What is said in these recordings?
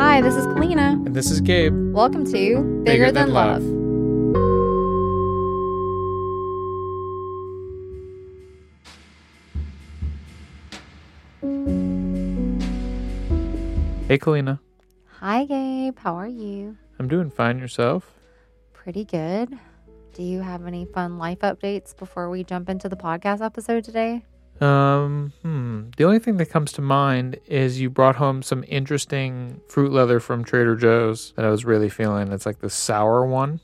Hi, this is Kalina. And this is Gabe. Welcome to Bigger Than Love. Hey, Kalina. Hi, Gabe. How are you? I'm doing fine. Yourself? Pretty good. Do you have any fun life updates before we jump into the podcast episode today? The only thing that comes to mind is you brought home some interesting fruit leather from Trader Joe's that I was really feeling. It's like the sour one.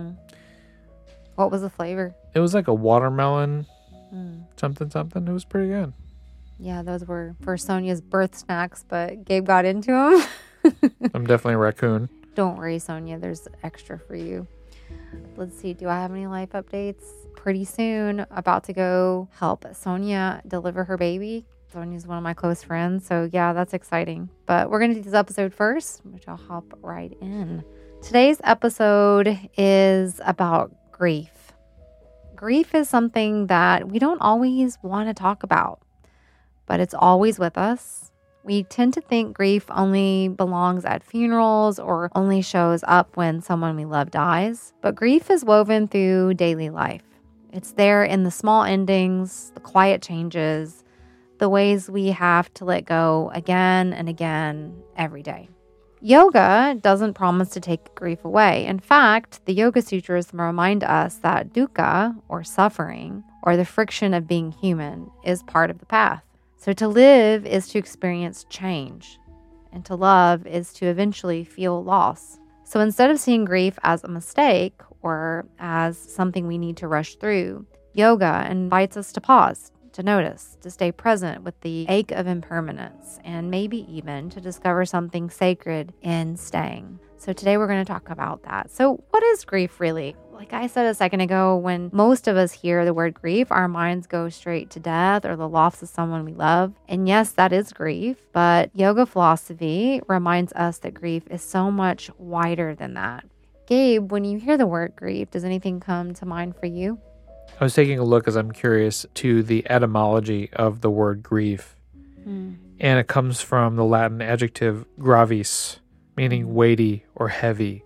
What was the flavor? It was like a watermelon something. It was pretty good. Yeah, those were for Sonia's birth snacks, but Gabe got into them. I'm definitely a raccoon. Don't worry, Sonia. There's extra for you. Let's see. Do I have any life updates? Pretty soon, about to go help Sonia deliver her baby. Sonia's one of my close friends. So yeah, that's exciting. But we're going to do this episode first, which I'll hop right in. Today's episode is about grief. Grief is something that we don't always want to talk about, but it's always with us. We tend to think grief only belongs at funerals or only shows up when someone we love dies. But grief is woven through daily life. It's there in the small endings, the quiet changes, the ways we have to let go again and again every day. Yoga doesn't promise to take grief away. In fact, the Yoga Sutras remind us that dukkha, or suffering, or the friction of being human, is part of the path. So to live is to experience change, and to love is to eventually feel loss. So instead of seeing grief as a mistake or as something we need to rush through, yoga invites us to pause, to notice, to stay present with the ache of impermanence, and maybe even to discover something sacred in staying. So today we're going to talk about that. So what is grief really? Like I said a second ago, when most of us hear the word grief, our minds go straight to death or the loss of someone we love. And yes, that is grief, but yoga philosophy reminds us that grief is so much wider than that. Gabe, when you hear the word grief, does anything come to mind for you? I was taking a look as I'm curious to the etymology of the word grief. And it comes from the Latin adjective gravis, meaning weighty or heavy.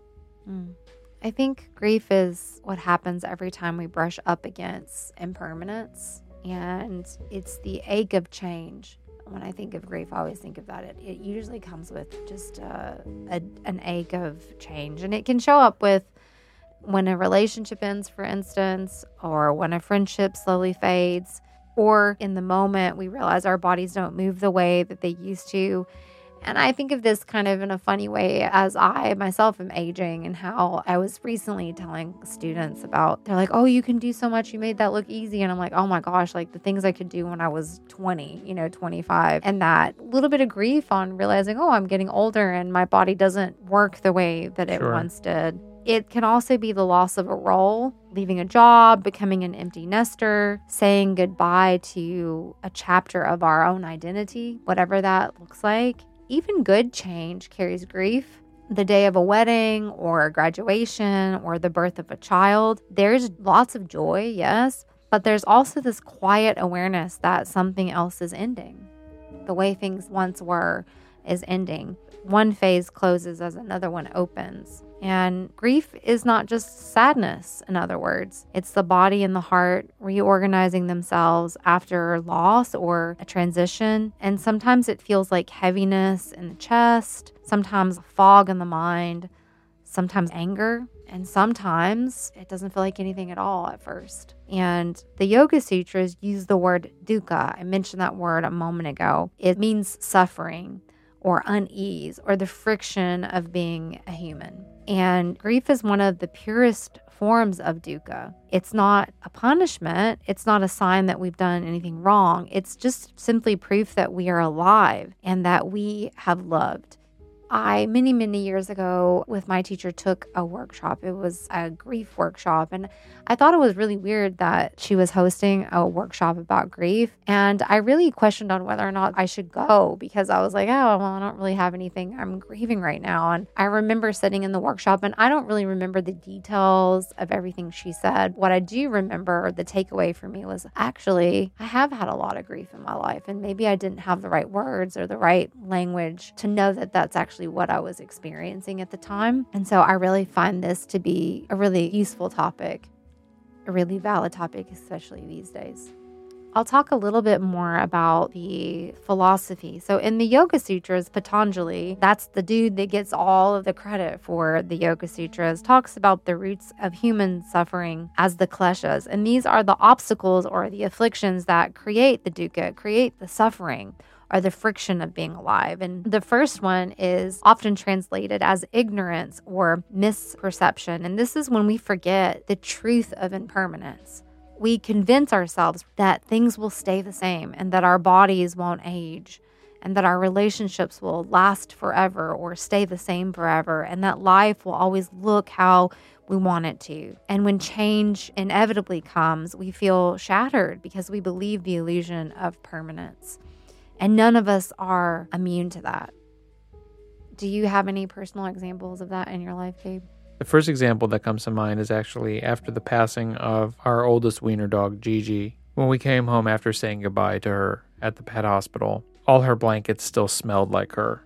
I think grief is what happens every time we brush up against impermanence, and it's the ache of change. When I think of grief, I always think of that. It usually comes with just an ache of change, and it can show up with when a relationship ends, for instance, or when a friendship slowly fades, or in the moment we realize our bodies don't move the way that they used to. And I think of this kind of in a funny way as I myself am aging, and how I was recently telling students about, they're like, oh, you can do so much. You made that look easy. And I'm like, oh my gosh, like the things I could do when I was 20, 25. And that little bit of grief on realizing, oh, I'm getting older and my body doesn't work the way that it once did. It can also be the loss of a role, leaving a job, becoming an empty nester, saying goodbye to a chapter of our own identity, whatever that looks like. Even good change carries grief. The day of a wedding or a graduation or the birth of a child, there's lots of joy, yes, but there's also this quiet awareness that something else is ending. The way things once were is ending. One phase closes as another one opens. And grief is not just sadness, in other words. It's the body and the heart reorganizing themselves after loss or a transition. And sometimes it feels like heaviness in the chest, sometimes fog in the mind, sometimes anger, and sometimes it doesn't feel like anything at all at first. And the Yoga Sutras use the word dukkha. I mentioned that word a moment ago. It means suffering or unease or the friction of being a human. And grief is one of the purest forms of dukkha. It's not a punishment. It's not a sign that we've done anything wrong. It's just simply proof that we are alive and that we have loved. I, many years ago, with my teacher, took a workshop. It was a grief workshop. And I thought it was really weird that she was hosting a workshop about grief. And I really questioned on whether or not I should go, because I was like, oh, well, I don't really have anything. I'm grieving right now. And I remember sitting in the workshop, and I don't really remember the details of everything she said. What I do remember, the takeaway for me was, actually, I have had a lot of grief in my life. And maybe I didn't have the right words or the right language to know that that's actually actually what I was experiencing at the time. And so I really find this to be a really useful topic, a really valid topic, especially these days. I'll talk a little bit more about the philosophy. So in the Yoga Sutras, Patanjali, that's the dude that gets all of the credit for the Yoga Sutras, talks about the roots of human suffering as the kleshas. And these are the obstacles or the afflictions that create the dukkha, create the suffering, or the friction of being alive. And the first one is often translated as ignorance or misperception. And this is when we forget the truth of impermanence. We convince ourselves that things will stay the same and that our bodies won't age and that our relationships will last forever or stay the same forever and that life will always look how we want it to. And when change inevitably comes, we feel shattered because we believe the illusion of permanence. And none of us are immune to that. Do you have any personal examples of that in your life, Gabe? The first example that comes to mind is actually after the passing of our oldest wiener dog, Gigi. When we came home after saying goodbye to her at the pet hospital, all her blankets still smelled like her.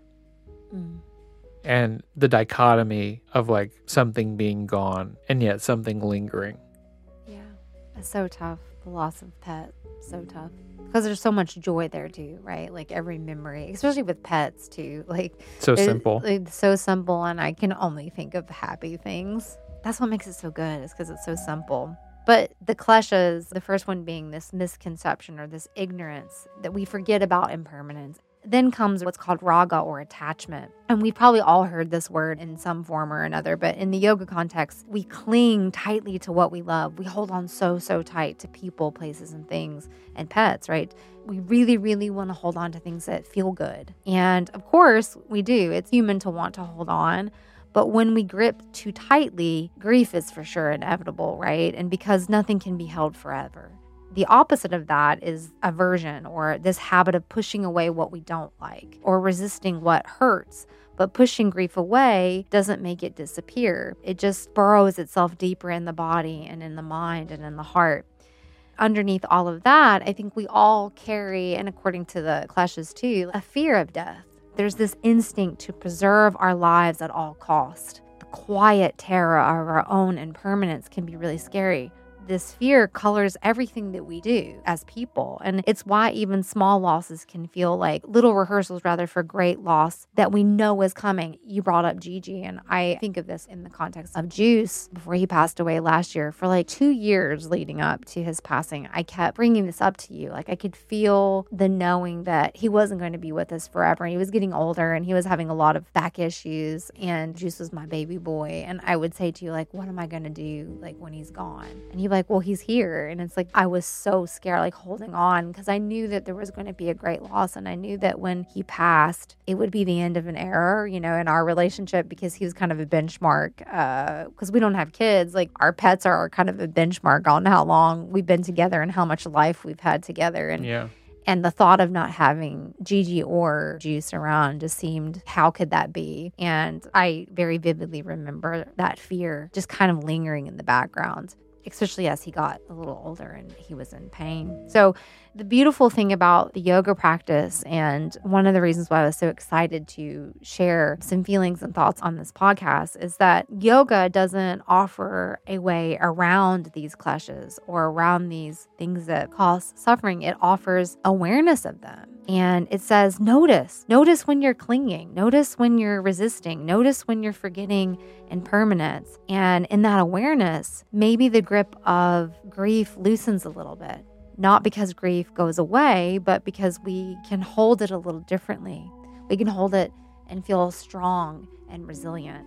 And the dichotomy of like something being gone and yet something lingering. Yeah, it's so tough. The loss of pet, so tough. Because there's so much joy there too, right? Like every memory, especially with pets too. Like so simple. It's so simple, and I can only think of happy things. That's what makes it so good, is because it's so simple. But the kleshas, the first one being this misconception or this ignorance that we forget about impermanence. Then comes what's called raga or attachment. And we've probably all heard this word in some form or another, but in the yoga context, we cling tightly to what we love. We hold on so tight to people, places, and things, and pets, right? We really, really want to hold on to things that feel good. And of course, we do. It's human to want to hold on. But when we grip too tightly, grief is for sure inevitable, right? And because nothing can be held forever. The opposite of that is aversion, or this habit of pushing away what we don't like or resisting what hurts. But pushing grief away doesn't make it disappear. It just burrows itself deeper in the body and in the mind and in the heart. Underneath all of that, I think we all carry, and according to the kleshas too, a fear of death. There's this instinct to preserve our lives at all cost. The quiet terror of our own impermanence can be really scary. This fear colors everything that we do as people. And it's why even small losses can feel like little rehearsals rather for great loss that we know is coming. You brought up Gigi, and I think of this in the context of Juice before he passed away last year. For like 2 years leading up to his passing, I kept bringing this up to you. Like I could feel the knowing that he wasn't going to be with us forever. And he was getting older and he was having a lot of back issues, and Juice was my baby boy. And I would say to you, like, what am I going to do like when he's gone? And he'd be like, well, he's here. And it's like, I was so scared, like holding on, because I knew that there was going to be a great loss. And I knew that when he passed, it would be the end of an era, you know, in our relationship, because he was kind of a benchmark, because we don't have kids. Like our pets are kind of a benchmark on how long we've been together and how much life we've had together. And yeah. And the thought of not having Gigi or Juice around just seemed, how could that be? And I very vividly remember that fear just kind of lingering in the background, especially as he got a little older and he was in pain. So the beautiful thing about the yoga practice, and one of the reasons why I was so excited to share some feelings and thoughts on this podcast, is that yoga doesn't offer a way around these kleshas or around these things that cause suffering. It offers awareness of them. And it says, notice when you're clinging, notice when you're resisting, notice when you're forgetting impermanence. And in that awareness, maybe the grip of grief loosens a little bit. Not because grief goes away, but because we can hold it a little differently. We can hold it and feel strong and resilient.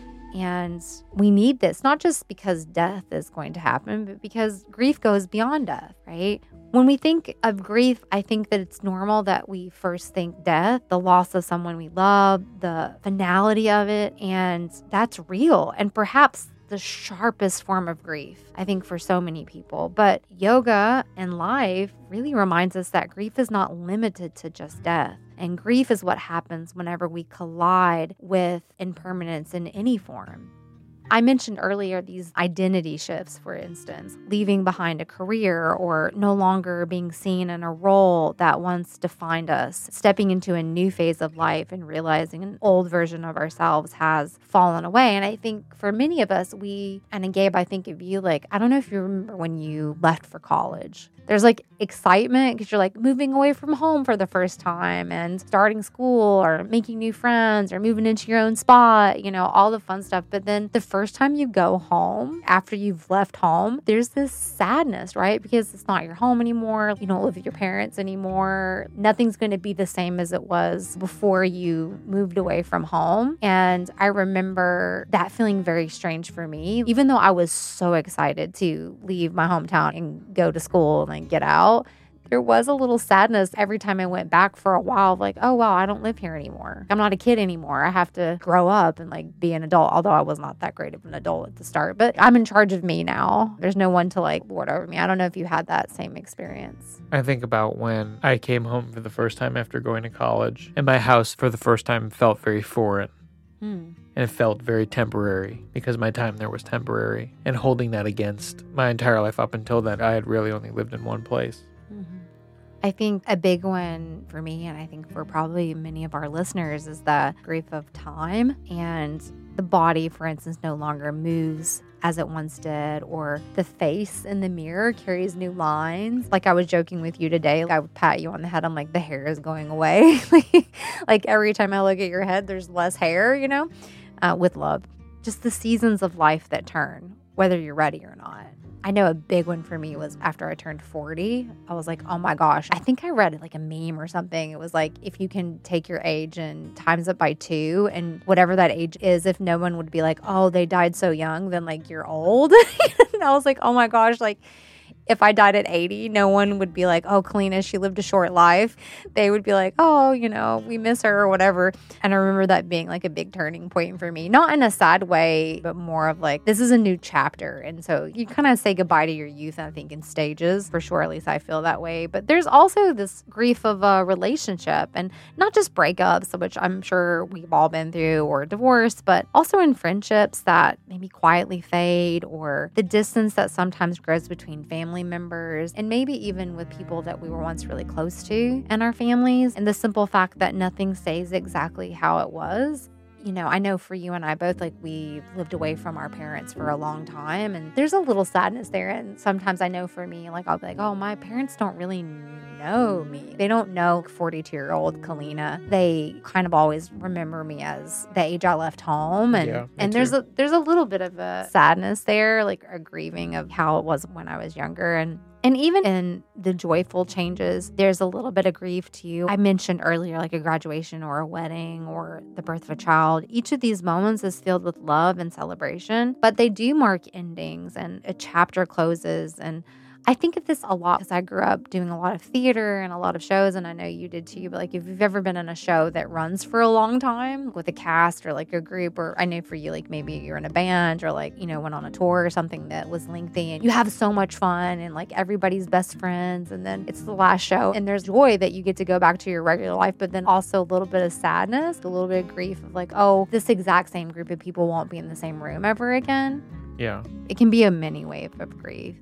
And we need this, not just because death is going to happen, but because grief goes beyond death, right? When we think of grief, I think that it's normal that we first think death, the loss of someone we love, the finality of it, and that's real. And perhaps the sharpest form of grief, I think, for so many people. But yoga and life really reminds us that grief is not limited to just death. And grief is what happens whenever we collide with impermanence in any form. I mentioned earlier these identity shifts, for instance, leaving behind a career or no longer being seen in a role that once defined us, stepping into a new phase of life and realizing an old version of ourselves has fallen away. And I think for many of us, and Gabe, I think of you, like, I don't know if you remember when you left for college. There's like excitement because you're like moving away from home for the first time and starting school or making new friends or moving into your own spot, all the fun stuff. But then the first time you go home after you've left home, there's this sadness, right? Because it's not your home anymore. You don't live with your parents anymore. Nothing's going to be the same as it was before you moved away from home. And I remember that feeling very strange for me, even though I was so excited to leave my hometown and go to school and get out. There was a little sadness every time I went back for a while, like, oh, wow, I don't live here anymore. I'm not a kid anymore. I have to grow up and like be an adult, although I was not that great of an adult at the start. But I'm in charge of me now. There's no one to like lord over me. I don't know if you had that same experience. I think about when I came home for the first time after going to college, and my house for the first time felt very foreign. And it felt very temporary because my time there was temporary. And holding that against my entire life up until then, I had really only lived in one place. I think a big one for me, and I think for probably many of our listeners, is the grief of time. And the body, for instance, no longer moves as it once did, or the face in the mirror carries new lines. Like I was joking with you today, I would pat you on the head. I'm like, the hair is going away. Like every time I look at your head, there's less hair, with love. Just the seasons of life that turn, whether you're ready or not. I know a big one for me was after I turned 40. I was like, oh my gosh. I think I read like a meme or something. It was like, if you can take your age and times it by 2, and whatever that age is, if no one would be like, oh, they died so young, then like you're old. And I was like, oh my gosh, like if I died at 80, no one would be like, oh, Kalina, she lived a short life. They would be like, oh, we miss her or whatever. And I remember that being like a big turning point for me, not in a sad way, but more of like, this is a new chapter. And so you kind of say goodbye to your youth, I think, in stages, for sure. At least I feel that way. But there's also this grief of a relationship, and not just breakups, which I'm sure we've all been through, or divorce, but also in friendships that maybe quietly fade, or the distance that sometimes grows between family members, and maybe even with people that we were once really close to in our families, and the simple fact that nothing stays exactly how it was. I know for you and I both, like, we lived away from our parents for a long time, and there's a little sadness there. And sometimes I know for me, like, I'll be like, oh, my parents don't really know me. They don't know 42-year-old Kalina. They kind of always remember me as the age I left home. And there's a little bit of a sadness there, like a grieving of how it was when I was younger. And even in the joyful changes, there's a little bit of grief too. I mentioned earlier, like a graduation or a wedding or the birth of a child. Each of these moments is filled with love and celebration, but they do mark endings and a chapter closes. And I think of this a lot because I grew up doing a lot of theater and a lot of shows, and I know you did too. But like, if you've ever been in a show that runs for a long time with a cast or like a group, or I know for you, like maybe you're in a band or like, went on a tour or something that was lengthy, and you have so much fun and like everybody's best friends, and then it's the last show and there's joy that you get to go back to your regular life, but then also a little bit of sadness, a little bit of grief of like, oh, this exact same group of people won't be in the same room ever again. Yeah. It can be a mini wave of grief.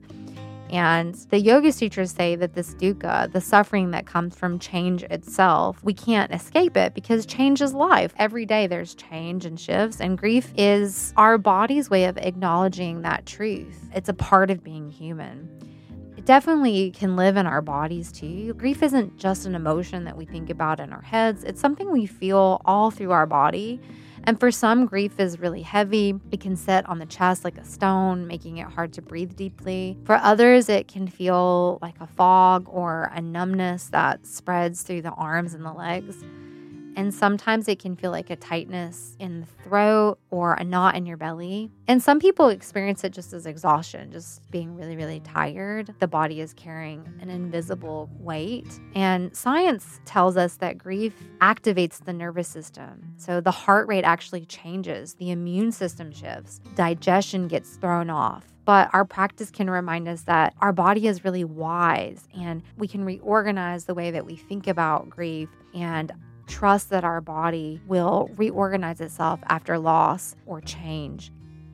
And the yoga teachers say that this dukkha, the suffering that comes from change itself, we can't escape it because change is life. Every day there's change and shifts, and grief is our body's way of acknowledging that truth. It's a part of being human. It definitely can live in our bodies too. Grief isn't just an emotion that we think about in our heads. It's something we feel all through our body. And for some, grief is really heavy. It can sit on the chest like a stone, making it hard to breathe deeply. For others, it can feel like a fog or a numbness that spreads through the arms and the legs. And sometimes it can feel like a tightness in the throat or a knot in your belly. And some people experience it just as exhaustion, just being really, really tired. The body is carrying an invisible weight. And science tells us that grief activates the nervous system. So the heart rate actually changes, the immune system shifts, digestion gets thrown off. But our practice can remind us that our body is really wise, and we can reorganize the way that we think about grief and trust that our body will reorganize itself after loss or change.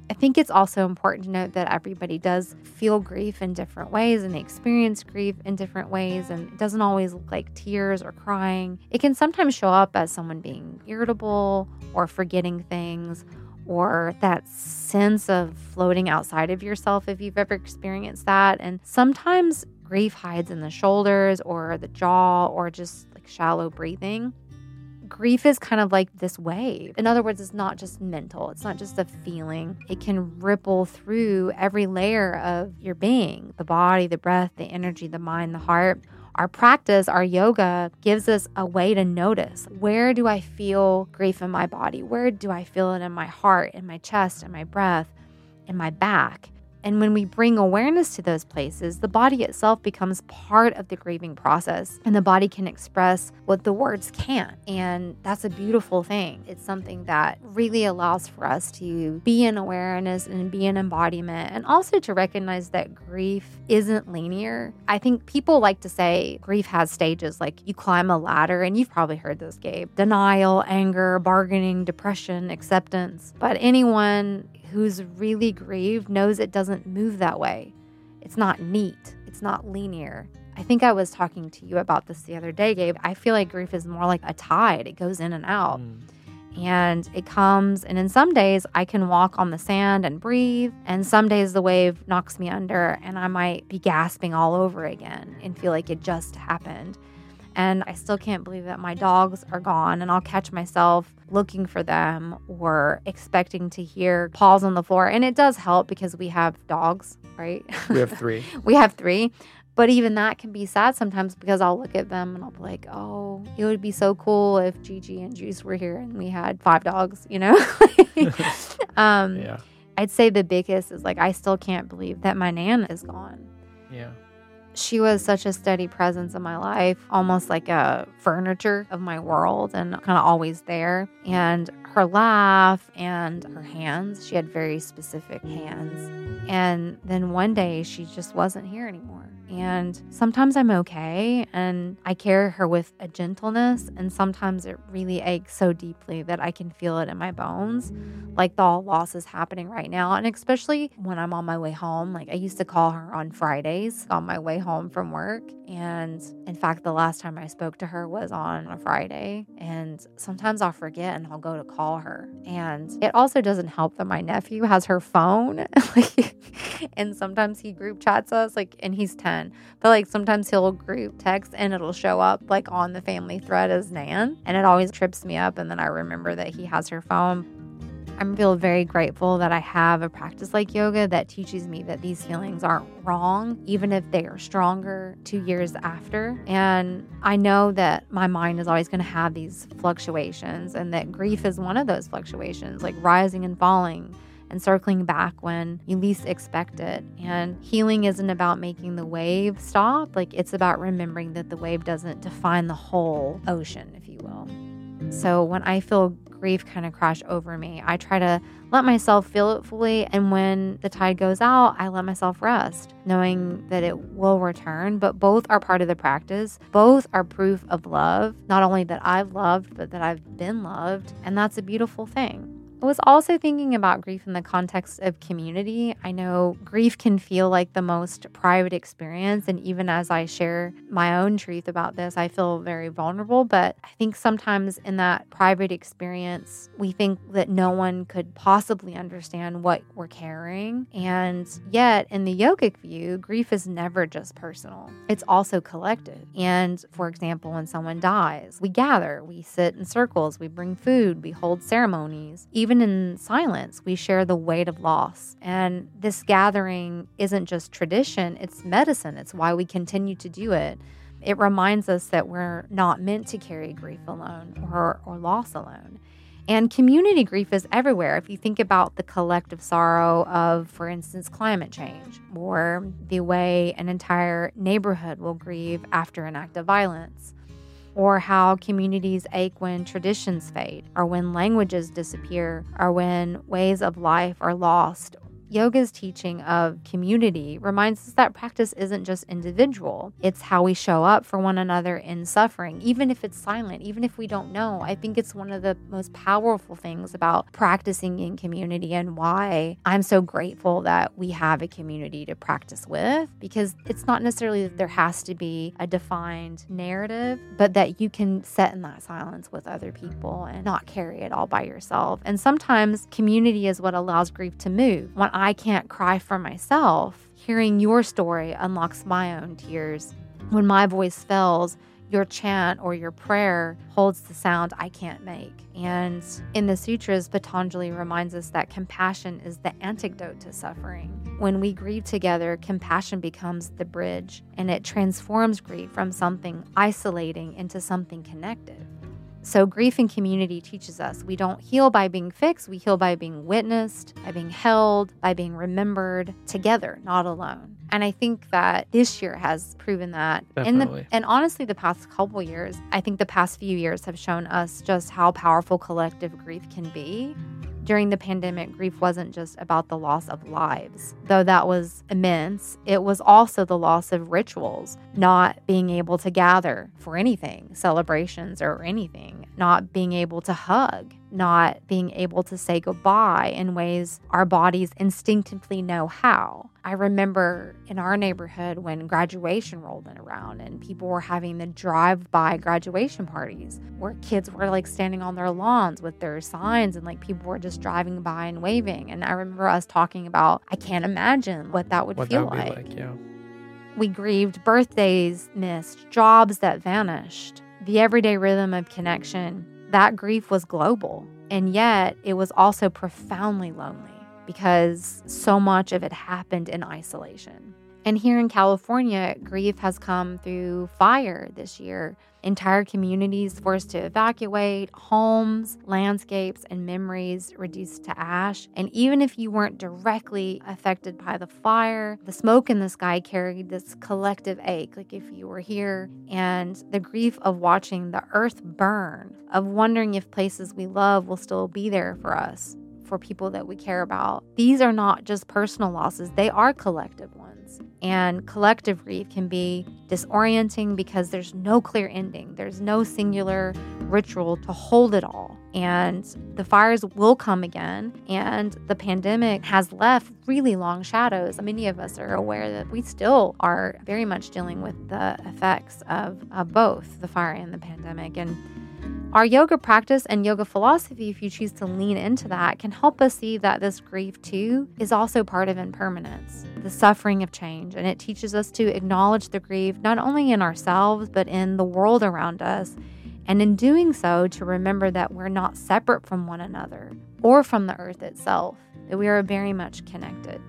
I think it's also important to note that everybody does feel grief in different ways and they experience grief in different ways. And it doesn't always look like tears or crying. It can sometimes show up as someone being irritable or forgetting things, or that sense of floating outside of yourself if you've ever experienced that. And sometimes grief hides in the shoulders or the jaw or just like shallow breathing. Grief is kind of like this wave. In other words, it's not just mental. It's not just a feeling. It can ripple through every layer of your being, the body, the breath, the energy, the mind, the heart. Our practice, our yoga, gives us a way to notice, where do I feel grief in my body? Where do I feel it in my heart, in my chest, in my breath, in my back? And when we bring awareness to those places, the body itself becomes part of the grieving process, and the body can express what the words can't. And that's a beautiful thing. It's something that really allows for us to be in awareness and be in embodiment, and also to recognize that grief isn't linear. I think people like to say grief has stages, like you climb a ladder, and you've probably heard this, Gabe: denial, anger, bargaining, depression, acceptance. But anyone who's really grieved knows it doesn't move that way. It's not neat. It's not linear. I think I was talking to you about this the other day, Gabe. I feel like grief is more like a tide. It goes in and out. And it comes, and in some days I can walk on the sand and breathe, and some days the wave knocks me under and I might be gasping all over again and feel like it just happened. And I still can't believe that my dogs are gone, and I'll catch myself looking for them or expecting to hear paws on the floor. And it does help because we have dogs, right? We have 3. We have 3. But even that can be sad sometimes because I'll look at them and I'll be like, oh, it would be so cool if Gigi and Juice were here and we had 5 dogs, you know? Yeah. I'd say the biggest is like, I still can't believe that my Nana is gone. Yeah. She was such a steady presence in my life, almost like a furniture of my world, and kind of always there. And her laugh and her hands, she had very specific hands. And then one day she just wasn't here anymore. And sometimes I'm okay and I carry her with a gentleness, and sometimes it really aches so deeply that I can feel it in my bones, like the loss is happening right now. And especially when I'm on my way home, like I used to call her on Fridays on my way home from work. And in fact, the last time I spoke to her was on a Friday, and sometimes I'll forget and I'll go to call her. And it also doesn't help that my nephew has her phone and sometimes he group chats us, and he's 10, but sometimes he'll group text and it'll show up on the family thread as Nan, and it always trips me up. And then I remember that he has her phone. I feel very grateful that I have a practice like yoga that teaches me that these feelings aren't wrong, even if they are stronger 2 years after. And I know that my mind is always going to have these fluctuations, and that grief is one of those fluctuations, rising and falling and circling back when you least expect it. And healing isn't about making the wave stop. It's about remembering that the wave doesn't define the whole ocean, if you will. So when I feel grief kind of crash over me, I try to let myself feel it fully. And when the tide goes out, I let myself rest, knowing that it will return. But both are part of the practice. Both are proof of love, not only that I've loved, but that I've been loved. And that's a beautiful thing. I was also thinking about grief in the context of community. I know grief can feel like the most private experience, and even as I share my own truth about this, I feel very vulnerable. But I think sometimes in that private experience, we think that no one could possibly understand what we're carrying. And yet, in the yogic view, grief is never just personal. It's also collective. And for example, when someone dies, we gather, we sit in circles, we bring food, we hold ceremonies. Even in silence, we share the weight of loss. And this gathering isn't just tradition, it's medicine. It's why we continue to do it. It reminds us that we're not meant to carry grief alone or loss alone. And community grief is everywhere. If you think about the collective sorrow of, for instance, climate change, or the way an entire neighborhood will grieve after an act of violence, or how communities ache when traditions fade, or when languages disappear, or when ways of life are lost, Yoga's teaching of community reminds us that practice isn't just individual. It's how we show up for one another in suffering, even if it's silent, even if we don't know. I think it's one of the most powerful things about practicing in community, and why I'm so grateful that we have a community to practice with, because it's not necessarily that there has to be a defined narrative, but that you can sit in that silence with other people and not carry it all by yourself. And sometimes community is what allows grief to move. When I can't cry for myself, hearing your story unlocks my own tears. When my voice fails, your chant or your prayer holds the sound I can't make. And in the sutras, Patanjali reminds us that compassion is the antidote to suffering. When we grieve together, compassion becomes the bridge, and it transforms grief from something isolating into something connected. So grief in community teaches us we don't heal by being fixed, we heal by being witnessed, by being held, by being remembered together, not alone. And I think that this year has proven that. Definitely. And honestly, the past couple years, I think the past few years have shown us just how powerful collective grief can be. During the pandemic, grief wasn't just about the loss of lives, though that was immense. It was also the loss of rituals, not being able to gather for anything, celebrations or anything, not being able to hug, not being able to say goodbye in ways our bodies instinctively know how. I remember in our neighborhood when graduation rolled in around and people were having the drive-by graduation parties where kids were like standing on their lawns with their signs and like people were just driving by and waving. And I remember us talking about, I can't imagine what that would feel like. Yeah. We grieved birthdays missed, jobs that vanished, the everyday rhythm of connection. That grief was global, and yet it was also profoundly lonely because so much of it happened in isolation. And here in California, grief has come through fire this year. Entire communities forced to evacuate, homes, landscapes, and memories reduced to ash. And even if you weren't directly affected by the fire, the smoke in the sky carried this collective ache, like if you were here, and the grief of watching the earth burn, of wondering if places we love will still be there for us, for people that we care about. These are not just personal losses, they are collective ones. And collective grief can be disorienting because there's no clear ending. There's no singular ritual to hold it all. And the fires will come again. And the pandemic has left really long shadows. Many of us are aware that we still are very much dealing with the effects of both the fire and the pandemic. And our yoga practice and yoga philosophy, if you choose to lean into that, can help us see that this grief too is also part of impermanence, the suffering of change. And it teaches us to acknowledge the grief, not only in ourselves, but in the world around us. And in doing so, to remember that we're not separate from one another or from the earth itself, that we are very much connected.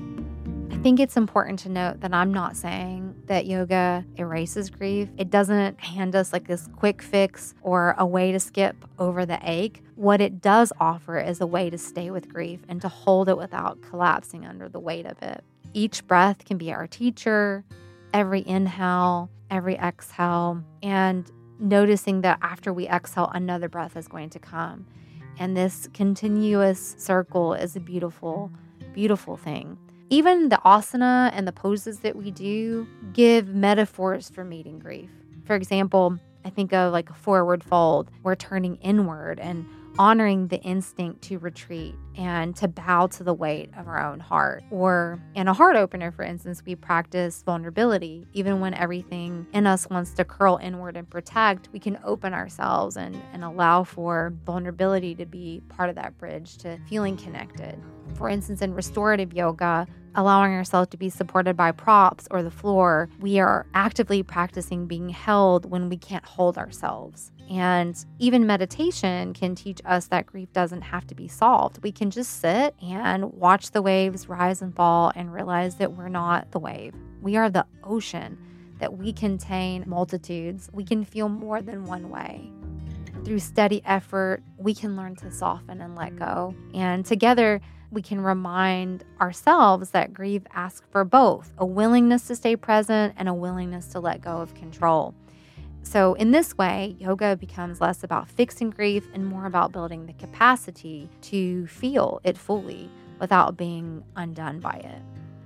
I think it's important to note that I'm not saying that yoga erases grief. It doesn't hand us like this quick fix or a way to skip over the ache. What it does offer is a way to stay with grief and to hold it without collapsing under the weight of it. Each breath can be our teacher, every inhale, every exhale, and noticing that after we exhale, another breath is going to come. And this continuous circle is a beautiful, beautiful thing. Even the asana and the poses that we do give metaphors for meeting grief. For example, I think of like a forward fold. We're turning inward and honoring the instinct to retreat and to bow to the weight of our own heart. Or in a heart opener, for instance, we practice vulnerability. Even when everything in us wants to curl inward and protect, we can open ourselves and allow for vulnerability to be part of that bridge to feeling connected. For instance, in restorative yoga, allowing ourselves to be supported by props or the floor, we are actively practicing being held when we can't hold ourselves. And even meditation can teach us that grief doesn't have to be solved. We can just sit and watch the waves rise and fall and realize that we're not the wave. We are the ocean, that we contain multitudes. We can feel more than one way. Through steady effort, we can learn to soften and let go. And together, we can remind ourselves that grief asks for both, a willingness to stay present and a willingness to let go of control. So in this way, yoga becomes less about fixing grief and more about building the capacity to feel it fully, without being undone by it.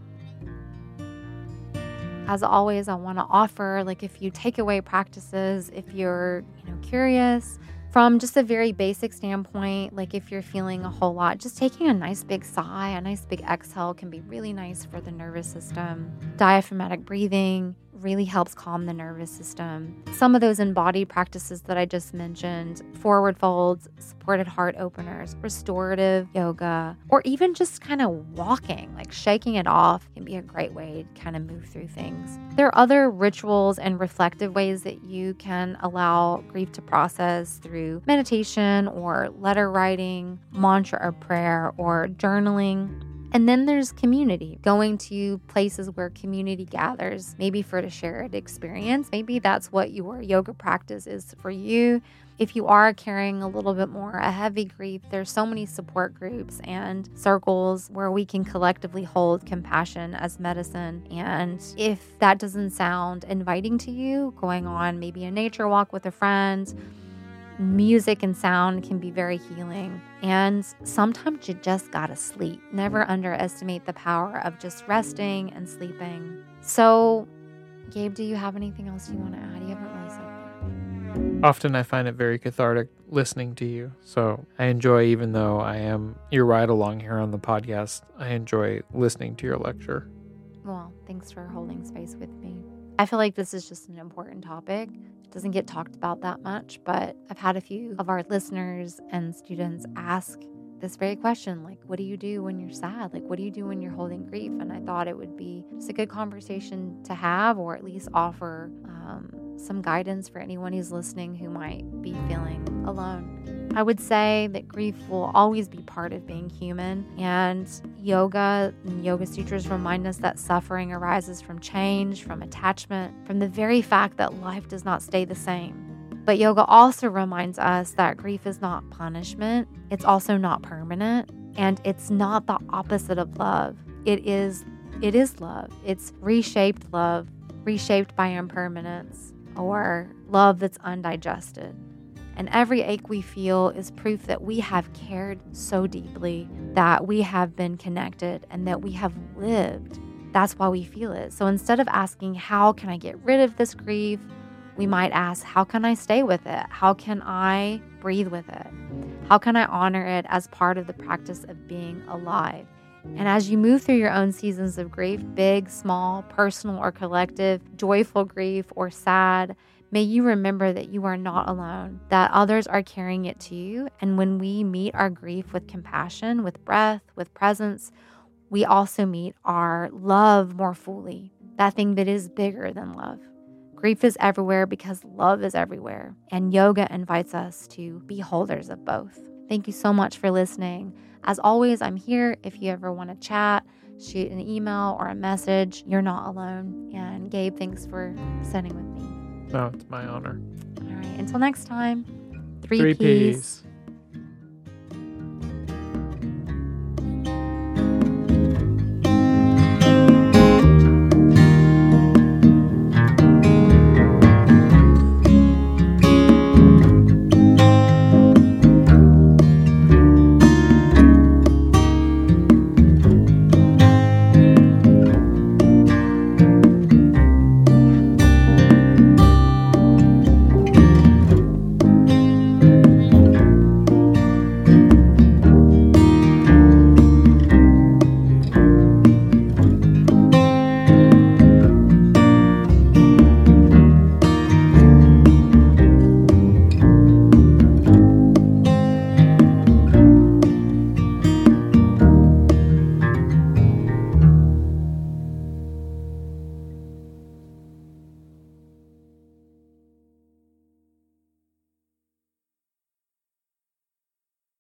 As always, I want to offer like a few takeaway practices if you're, curious from just a very basic standpoint. Like if you're feeling a whole lot, just taking a nice big sigh, a nice big exhale can be really nice for the nervous system. Diaphragmatic breathing really helps calm the nervous system. Some of those embodied practices that I just mentioned, forward folds, supported heart openers, restorative yoga, or even just kind of walking, like shaking it off, can be a great way to kind of move through things. There are other rituals and reflective ways that you can allow grief to process through meditation or letter writing, mantra or prayer, or journaling. And then there's community, going to places where community gathers, maybe for a shared experience. Maybe that's what your yoga practice is for you. If you are carrying a little bit more a heavy grief, there's so many support groups and circles where we can collectively hold compassion as medicine. And if that doesn't sound inviting to you, going on maybe a nature walk with a friend, music and sound can be very healing. And sometimes you just gotta sleep. Never underestimate the power of just resting and sleeping. So, Gabe, do you have anything else you want to add? You haven't really said that. Often I find it very cathartic listening to you. So I enjoy, even though I am your ride along here on the podcast, I enjoy listening to your lecture. Well, thanks for holding space with me. I feel like this is just an important topic. It doesn't get talked about that much, but I've had a few of our listeners and students ask this very question, like, what do you do when you're sad? Like, what do you do when you're holding grief? And I thought it would be just a good conversation to have, or at least offer some guidance for anyone who's listening who might be feeling alone. I would say that grief will always be part of being human, and yoga and yoga sutras remind us that suffering arises from change, from attachment, from the very fact that life does not stay the same. But yoga also reminds us that grief is not punishment, it's also not permanent, and it's not the opposite of love. It is love. It's reshaped love, reshaped by impermanence, or love that's undigested. And every ache we feel is proof that we have cared so deeply, that we have been connected, and that we have lived. That's why we feel it. So instead of asking, how can I get rid of this grief? We might ask, how can I stay with it? How can I breathe with it? How can I honor it as part of the practice of being alive? And as you move through your own seasons of grief, big, small, personal or collective, joyful grief or sad, may you remember that you are not alone, that others are carrying it to you. And when we meet our grief with compassion, with breath, with presence, we also meet our love more fully, that thing that is bigger than love. Grief is everywhere because love is everywhere. And yoga invites us to be holders of both. Thank you so much for listening. As always, I'm here if you ever want to chat, shoot an email or a message. You're not alone. And Gabe, thanks for sitting with me. No, it's my honor. All right. Until next time, 3 Ps.